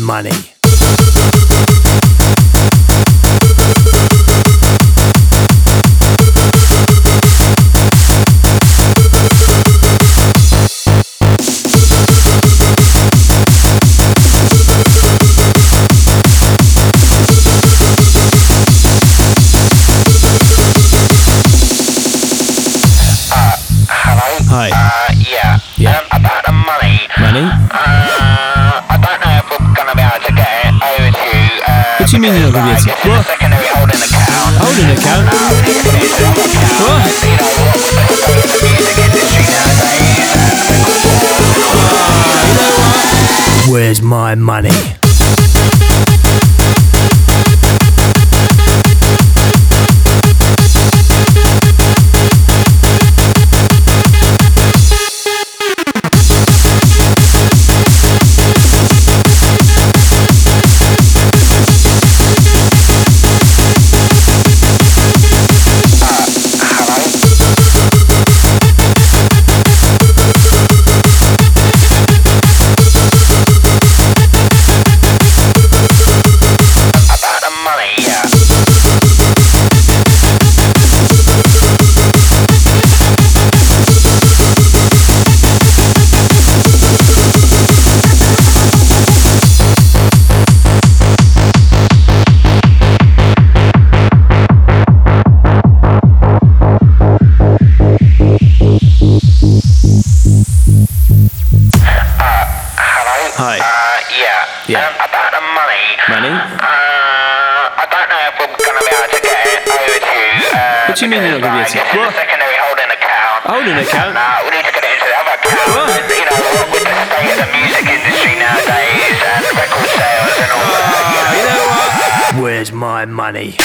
money? Hi. Yeah. About the money. Money? I don't know if we're gonna be able to get it over to you. What do you mean you're not gonna be able to? This is a What? secondary holding account. Holding account? What? You know, what's the state of the music industry nowadays? Where's my money? Hi. Yeah. About the money. Money? I don't know if we're gonna be able to get it over to you. What do you mean you're not gonna be able to? This is What? a secondary holding account. Holding account? We need to get it into the other account. What? You know, what with the state of the music industry nowadays and record sales and all that. You know what? Where's my money?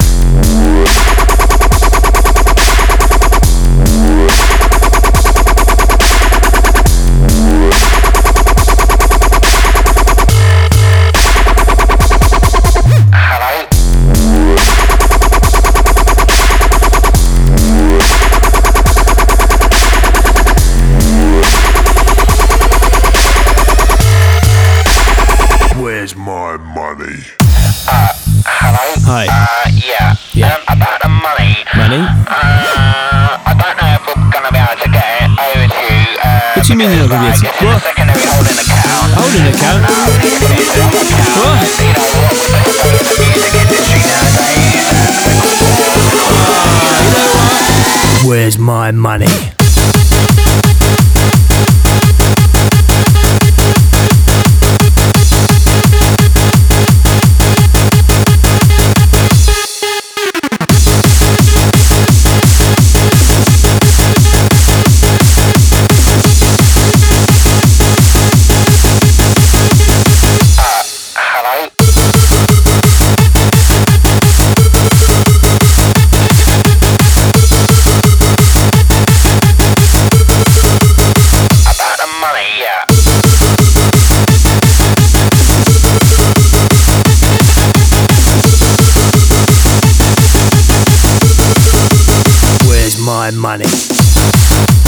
Where's my money? Hi. Yeah. About the money. Money? I don't know if we're gonna be able to get it over to you. What do you mean you're not gonna be able to? This is a What? secondary holding account. Holding account? We need to get it into the other account. What? You know, what with the state of the music industry nowadays and record sales. Where's my money? Where's my money?